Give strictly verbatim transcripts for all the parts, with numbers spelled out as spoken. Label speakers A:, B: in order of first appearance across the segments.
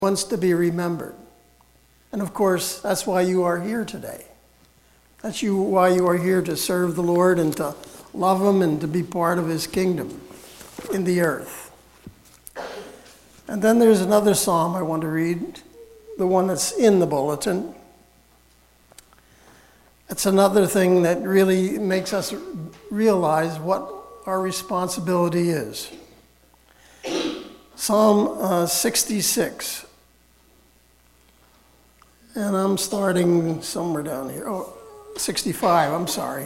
A: wants to be remembered. And of course, that's why you are here today. That's you why you are here, to serve the Lord and to love him and to be part of his kingdom in the earth. And then there's another psalm I want to read, the one that's in the bulletin. It's another thing that really makes us realize what our responsibility is. Psalm uh, sixty-six. And I'm starting somewhere down here. Oh, sixty-five, I'm sorry.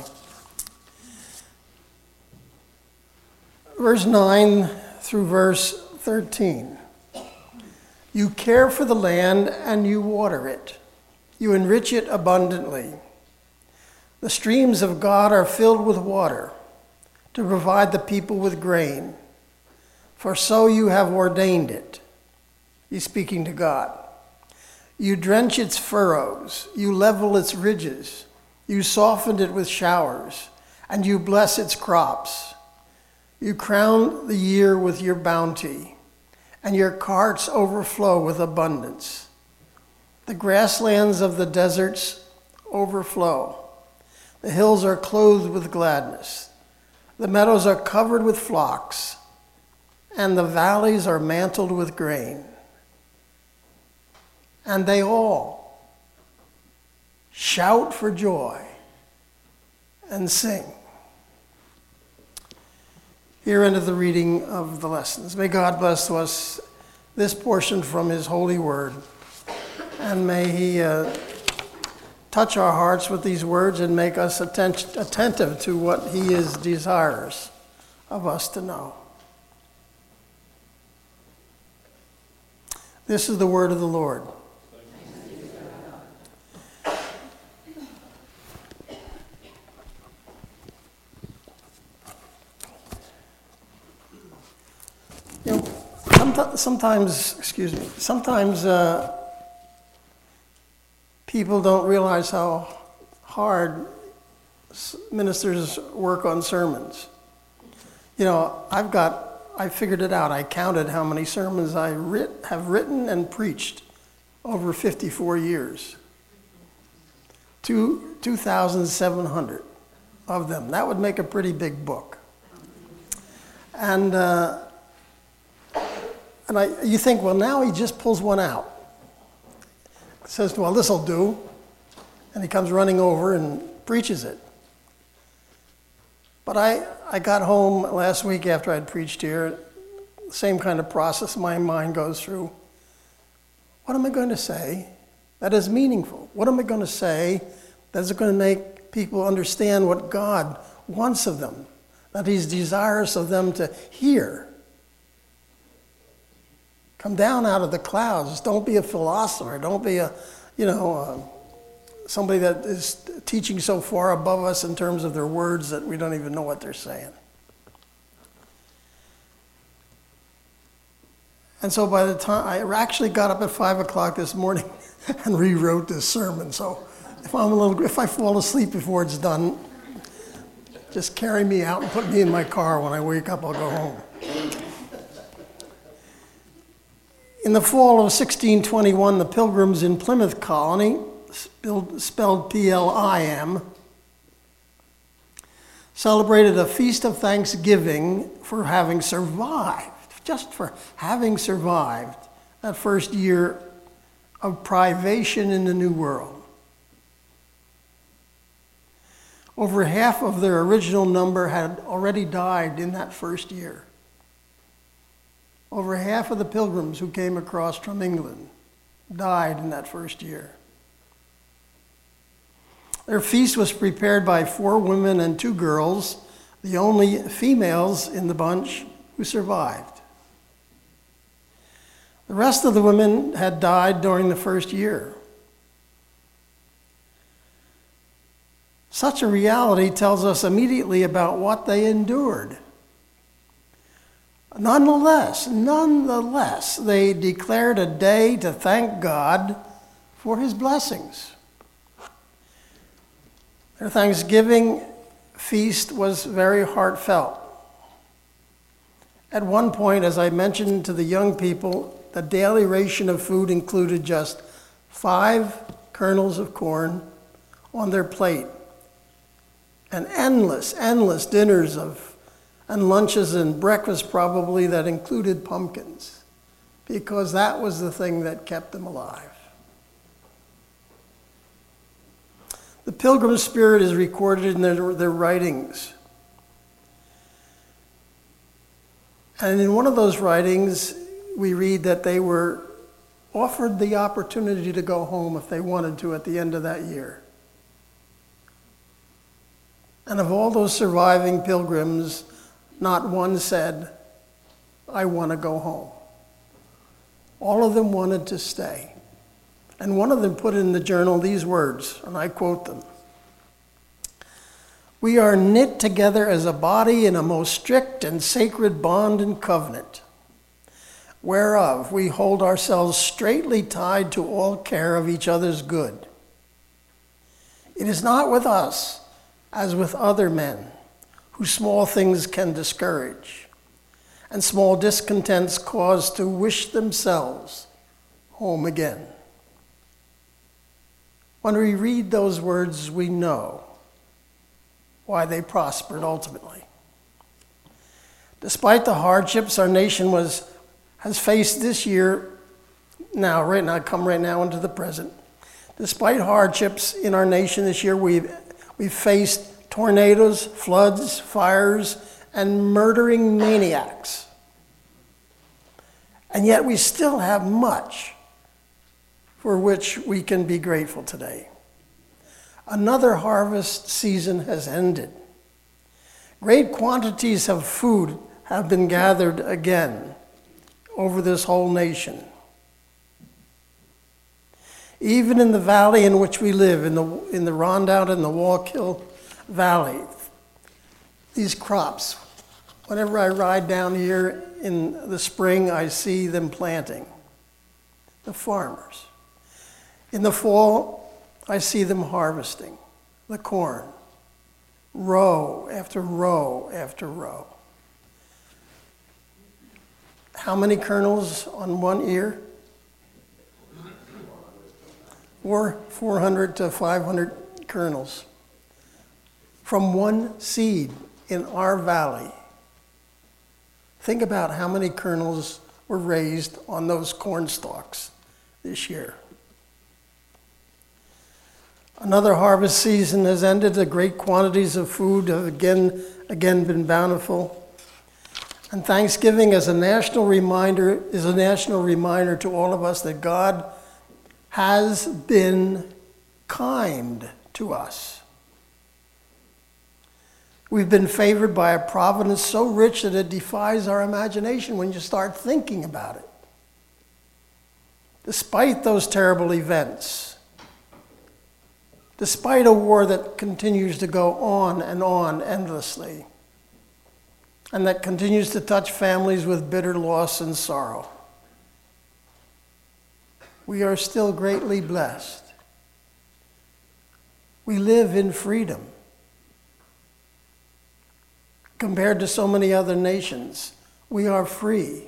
A: Verse nine through verse thirteen. You care for the land and you water it. You enrich it abundantly. The streams of God are filled with water to provide the people with grain. For so you have ordained it. He's speaking to God. You drench its furrows, you level its ridges, you soften it with showers, and you bless its crops. You crown the year with your bounty, and your carts overflow with abundance. The grasslands of the deserts overflow. The hills are clothed with gladness. The meadows are covered with flocks, and the valleys are mantled with grain. And they all shout for joy and sing. Here endeth the reading of the lessons. May God bless to us this portion from his holy word. And may he uh, touch our hearts with these words and make us atten- attentive to what he is desirous of us to know. This is the word of the Lord. You know, sometimes, excuse me, sometimes uh, people don't realize how hard ministers work on sermons. You know, I've got, I figured it out. I counted how many sermons I writ, have written and preached over fifty-four years. Two, two thousand seven hundred of them. That would make a pretty big book. And uh, And I, you think, well, now he just pulls one out. Says, well, this'll do. And he comes running over and preaches it. But I, I got home last week after I'd preached here, the same kind of process my mind goes through. What am I going to say that is meaningful? What am I going to say that is going to make people understand what God wants of them, that he's desirous of them to hear? Come down out of the clouds. Don't be a philosopher. Don't be a, you know, uh, somebody that is teaching so far above us in terms of their words that we don't even know what they're saying. And so by the time, I actually got up at five o'clock this morning and rewrote this sermon. So if I'm a little, if I fall asleep before it's done, just carry me out and put me in my car. When I wake up, I'll go home. In the fall of sixteen twenty-one, the Pilgrims in Plymouth Colony, spelled, spelled P L I M, celebrated a feast of thanksgiving for having survived, just for having survived that first year of privation in the New World. Over half of their original number had already died in that first year. Over half of the pilgrims who came across from England died in that first year. Their feast was prepared by four women and two girls, the only females in the bunch who survived. The rest of the women had died during the first year. Such a reality tells us immediately about what they endured. Nonetheless, nonetheless, they declared a day to thank God for his blessings. Their Thanksgiving feast was very heartfelt. At one point, as I mentioned to the young people, the daily ration of food included just five kernels of corn on their plate and endless, endless dinners of and lunches and breakfasts probably that included pumpkins, because that was the thing that kept them alive. The Pilgrim spirit is recorded in their, their writings. And in one of those writings, we read that they were offered the opportunity to go home if they wanted to at the end of that year. And of all those surviving pilgrims, not one said, "I want to go home." All of them wanted to stay. And one of them put in the journal these words, and I quote them: "We are knit together as a body in a most strict and sacred bond and covenant, whereof we hold ourselves straitly tied to all care of each other's good. It is not with us as with other men, who small things can discourage, and small discontents cause to wish themselves home again." When we read those words, we know why they prospered ultimately. Despite the hardships our nation was has faced this year, now, right now, come right now into the present. Despite hardships in our nation this year, we've, we've faced tornadoes, floods, fires, and murdering maniacs. And yet we still have much for which we can be grateful today. Another harvest season has ended. Great quantities of food have been gathered again over this whole nation. Even in the valley in which we live, in the, in the Rondout and the Wallkill Valley, these crops, whenever I ride down here in the spring, I see them planting, the farmers. In the fall, I see them harvesting the corn, row after row after row. How many kernels on one ear? Four, 400 to five hundred kernels from one seed in our valley. Think about how many kernels were raised on those corn stalks this year. Another harvest season has ended. The great quantities of food have again, again been bountiful. And Thanksgiving as a national reminder is a national reminder to all of us that God has been kind to us. We've been favored by a providence so rich that it defies our imagination when you start thinking about it. Despite those terrible events, despite a war that continues to go on and on endlessly, and that continues to touch families with bitter loss and sorrow, we are still greatly blessed. We live in freedom. Compared to so many other nations, we are free.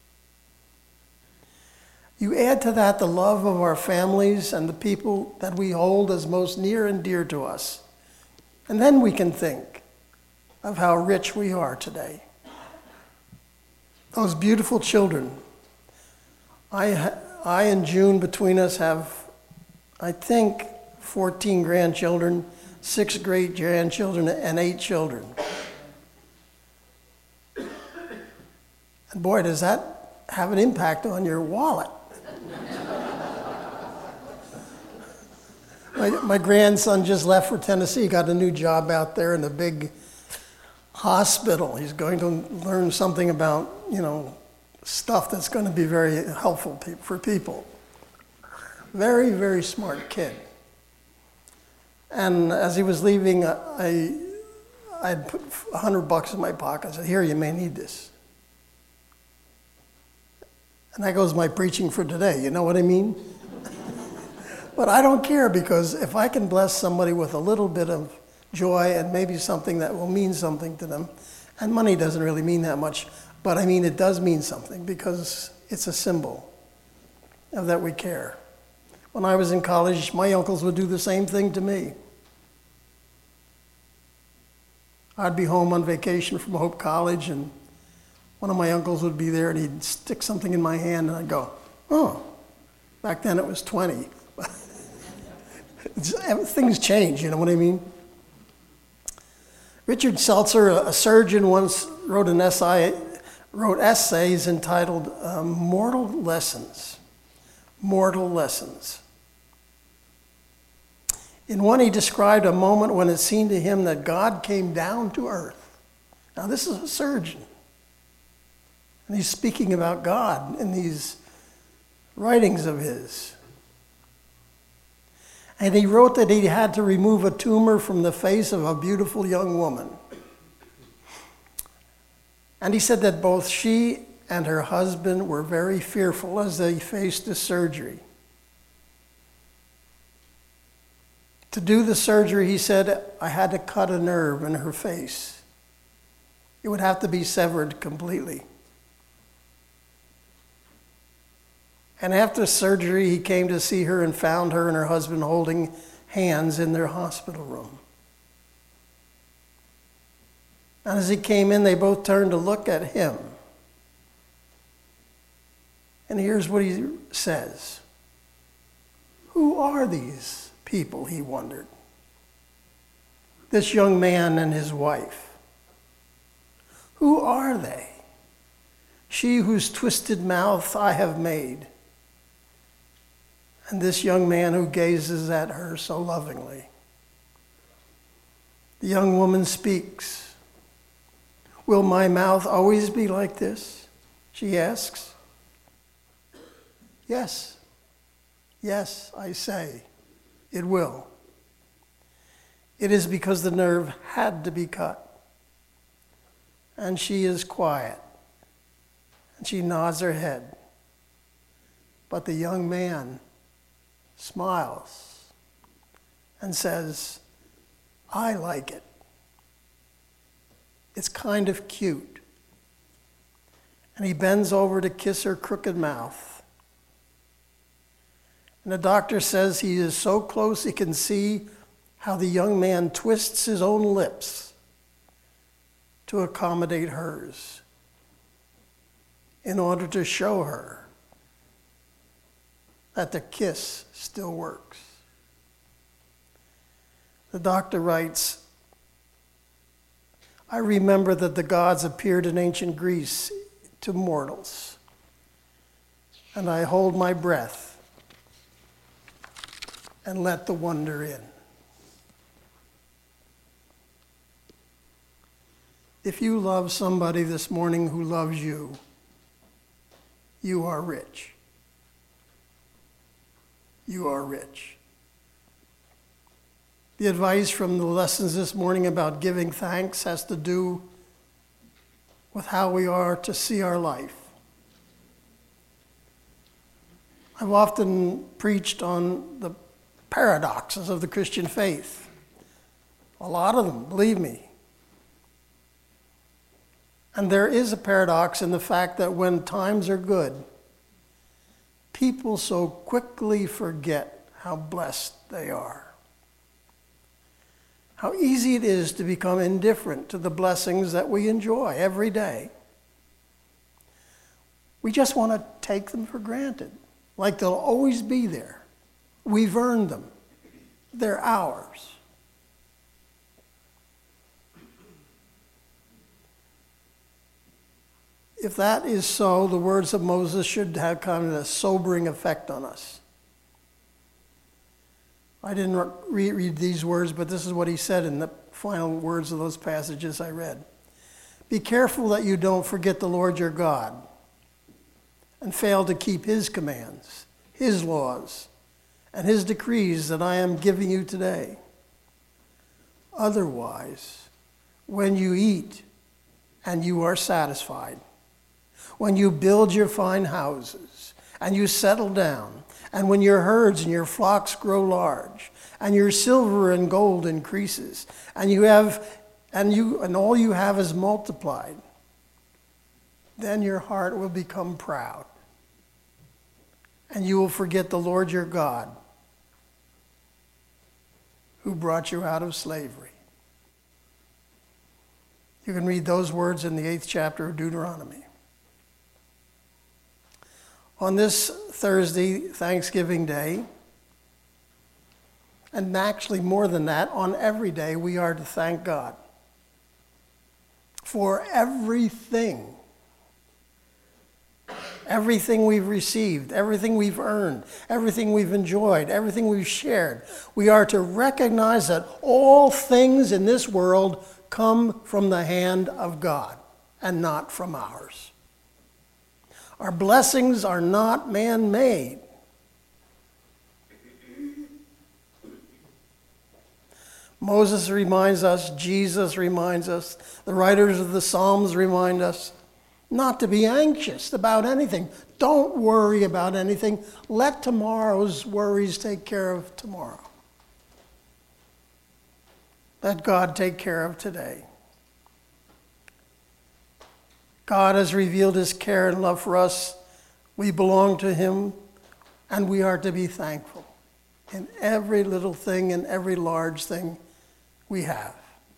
A: You add to that the love of our families and the people that we hold as most near and dear to us. And then we can think of how rich we are today. Those beautiful children. I, I and June between us have, I think, fourteen grandchildren, six great-grandchildren, and eight children. And boy, does that have an impact on your wallet. My, my grandson just left for Tennessee, got a new job out there in a big hospital. He's going to learn something about, you know, stuff that's going to be very helpful pe- for people. Very, very smart kid. And as he was leaving, I, I had put a hundred bucks in my pocket. I said, "Here, you may need this." And that goes my preaching for today. You know what I mean? But I don't care, because if I can bless somebody with a little bit of joy and maybe something that will mean something to them, and money doesn't really mean that much, but I mean it does mean something, because it's a symbol of that we care. When I was in college, my uncles would do the same thing to me. I'd be home on vacation from Hope College, and one of my uncles would be there, and he'd stick something in my hand, and I'd go, oh. Back then it was twenty. Things change, you know what I mean? Richard Seltzer, a surgeon, once wrote an essay, wrote essays entitled uh, Mortal Lessons. Mortal Lessons. In one, he described a moment when it seemed to him that God came down to earth. Now, this is a surgeon. And he's speaking about God in these writings of his. And he wrote that he had to remove a tumor from the face of a beautiful young woman. And he said that both she and her husband were very fearful as they faced the surgery. To do the surgery, he said, I had to cut a nerve in her face. It would have to be severed completely. And after surgery, he came to see her and found her and her husband holding hands in their hospital room. And as he came in, they both turned to look at him. And here's what he says. Who are these people, he wondered. This young man and his wife. Who are they? She whose twisted mouth I have made. And this young man who gazes at her so lovingly. The young woman speaks. Will my mouth always be like this? She asks. Yes, yes, I say, it will. It is because the nerve had to be cut. And she is quiet. And she nods her head. But the young man smiles and says, I like it. It's kind of cute. And he bends over to kiss her crooked mouth. And the doctor says he is so close he can see how the young man twists his own lips to accommodate hers in order to show her that the kiss still works. The doctor writes, I remember that the gods appeared in ancient Greece to mortals, and I hold my breath and let the wonder in. If you love somebody this morning who loves you, you are rich. You are rich. The advice from the lessons this morning about giving thanks has to do with how we are to see our life. I've often preached on the paradoxes of the Christian faith. A lot of them, believe me. And there is a paradox in the fact that when times are good, people so quickly forget how blessed they are. How easy it is to become indifferent to the blessings that we enjoy every day. We just want to take them for granted, like they'll always be there. We've earned them. They're ours. If that is so, the words of Moses should have kind of a sobering effect on us. I didn't re- read these words, but this is what he said in the final words of those passages I read. Be careful that you don't forget the Lord your God and fail to keep his commands, his laws, and his decrees that I am giving you today. Otherwise, when you eat and you are satisfied, when you build your fine houses and you settle down, and when your herds and your flocks grow large, and your silver and gold increases, and you have and you and all you have is multiplied, then your heart will become proud, and you will forget the Lord your God, who brought you out of slavery. You can read those words in the eighth chapter of Deuteronomy. On this Thursday, Thanksgiving Day, and actually more than that, on every day, we are to thank God for everything. Everything we've received, everything we've earned, everything we've enjoyed, everything we've shared. We are to recognize that all things in this world come from the hand of God and not from ours. Our blessings are not man-made. Moses reminds us, Jesus reminds us, the writers of the Psalms remind us not to be anxious about anything. Don't worry about anything. Let tomorrow's worries take care of tomorrow. Let God take care of today. God has revealed his care and love for us. We belong to him, and we are to be thankful in every little thing and every large thing we have.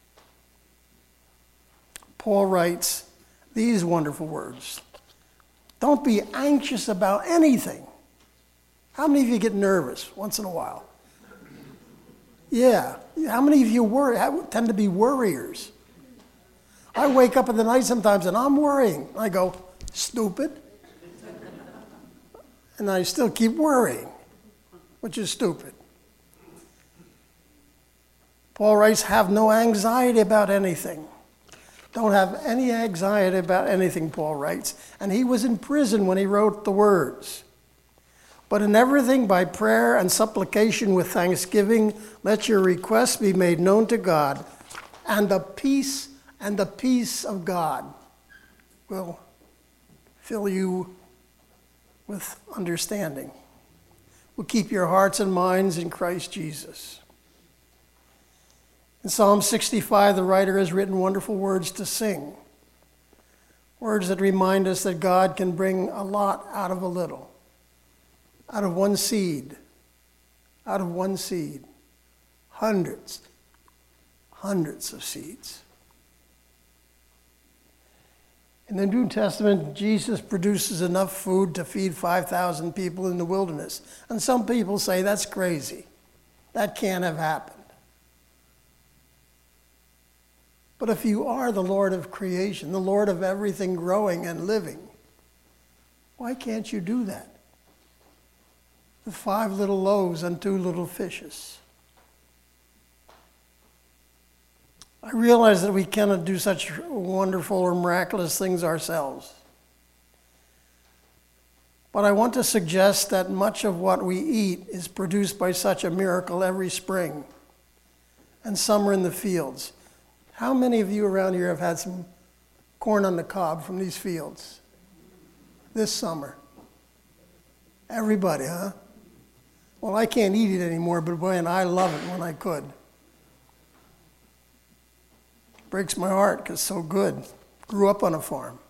A: Paul writes these wonderful words. Don't be anxious about anything. How many of you get nervous once in a while? Yeah. How many of you worry, tend to be worriers? I wake up in the night sometimes and I'm worrying. I go, stupid. And I still keep worrying, which is stupid. Paul writes, have no anxiety about anything. Don't have any anxiety about anything, Paul writes. And he was in prison when he wrote the words. But in everything, by prayer and supplication with thanksgiving, let your requests be made known to God. And the peace and the peace of God will fill you with understanding. Will keep your hearts and minds in Christ Jesus. In Psalm sixty-five, the writer has written wonderful words to sing. Words that remind us that God can bring a lot out of a little. Out of one seed. Out of one seed. Hundreds. Hundreds of seeds. In the New Testament, Jesus produces enough food to feed five thousand people in the wilderness. And some people say that's crazy. That can't have happened. But if you are the Lord of creation, the Lord of everything growing and living, why can't you do that? With five little loaves and two little fishes. I realize that we cannot do such wonderful or miraculous things ourselves. But I want to suggest that much of what we eat is produced by such a miracle every spring and summer in the fields. How many of you around here have had some corn on the cob from these fields this summer? Everybody, huh? Well, I can't eat it anymore, but boy, and I love it when I could. Breaks my heart because it's so good. Grew up on a farm.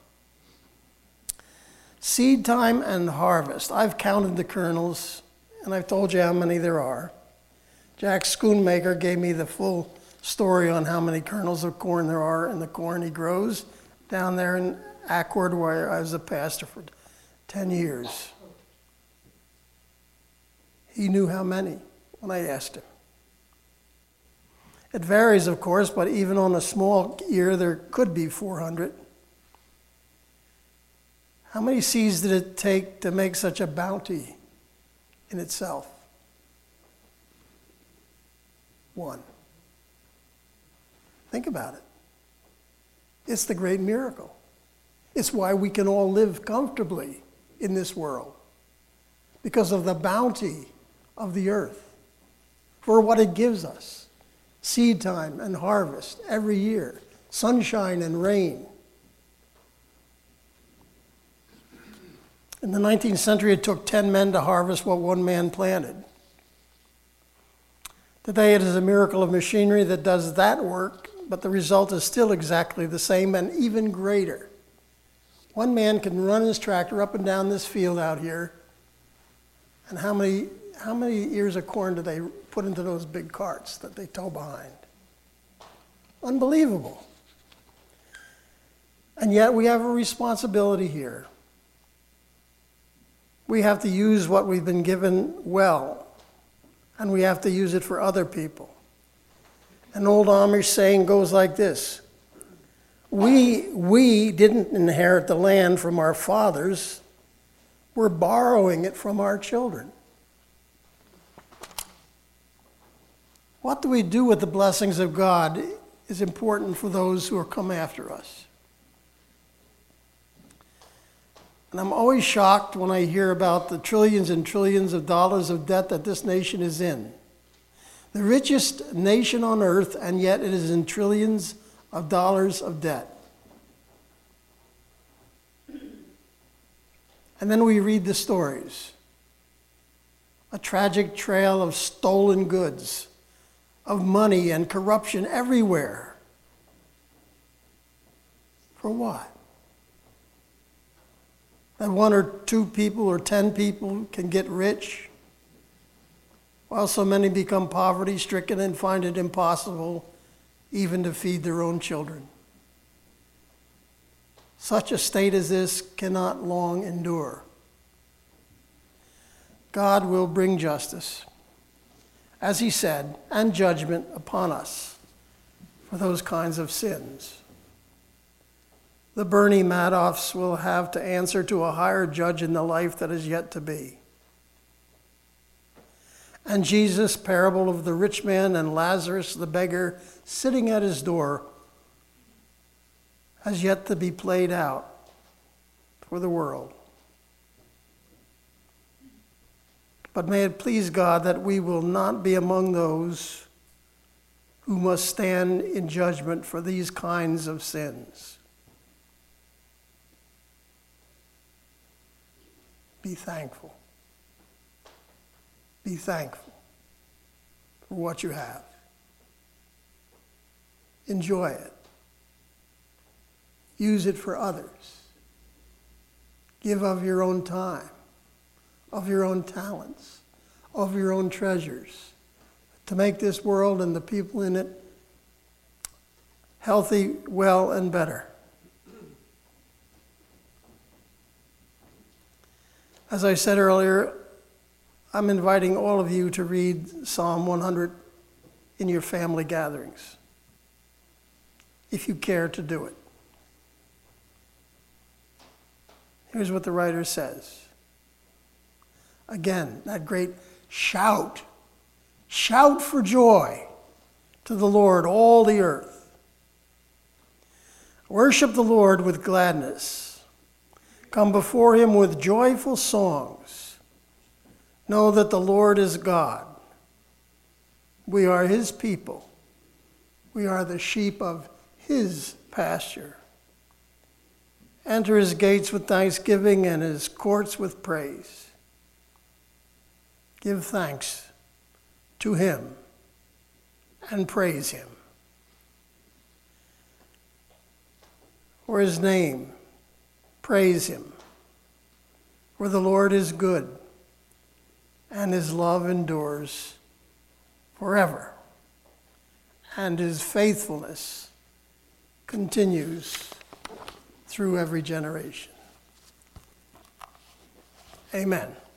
A: Seed time and harvest. I've counted the kernels, and I've told you how many there are. Jack Schoonmaker gave me the full story on how many kernels of corn there are in the corn he grows down there in Accord, where I was a pastor for ten years. He knew how many when I asked him. It varies, of course, but even on a small ear, there could be four hundred. How many seeds did it take to make such a bounty in itself? One. Think about it. It's the great miracle. It's why we can all live comfortably in this world, because of the bounty of the earth, for what it gives us. Seed time and harvest every year, sunshine and rain. In the nineteenth century, it took ten men to harvest what one man planted. Today, it is a miracle of machinery that does that work, but the result is still exactly the same and even greater. One man can run his tractor up and down this field out here And how many, how many ears of corn do they put into those big carts that they tow behind? Unbelievable. And yet we have a responsibility here. We have to use what we've been given well, and we have to use it for other people. An old Amish saying goes like this: We, we didn't inherit the land from our fathers, we're borrowing it from our children. What do we do with the blessings of God is important for those who are come after us. And I'm always shocked when I hear about the trillions and trillions of dollars of debt that this nation is in. The richest nation on earth, and yet it is in trillions of dollars of debt. And then we read the stories. A tragic trail of stolen goods, of money and corruption everywhere. For what? That one or two people or ten people can get rich, while so many become poverty-stricken and find it impossible even to feed their own children. Such a state as this cannot long endure. God will bring justice, as he said, and judgment upon us for those kinds of sins. The Bernie Madoffs will have to answer to a higher judge in the life that is yet to be. And Jesus' parable of the rich man and Lazarus the beggar sitting at his door has yet to be played out for the world. But may it please God that we will not be among those who must stand in judgment for these kinds of sins. Be thankful. Be thankful for what you have. Enjoy it. Use it for others. Give of your own time, of your own talents, of your own treasures, to make this world and the people in it healthy, well, and better. As I said earlier, I'm inviting all of you to read Psalm one hundred in your family gatherings, if you care to do it. Here's what the writer says. Again, that great shout. Shout for joy to the Lord, all the earth. Worship the Lord with gladness. Come before him with joyful songs. Know that the Lord is God. We are his people. We are the sheep of his pasture. Enter his gates with thanksgiving and his courts with praise. Give thanks to him and praise him. For his name, praise him. For the Lord is good, and his love endures forever, and his faithfulness continues through every generation. Amen.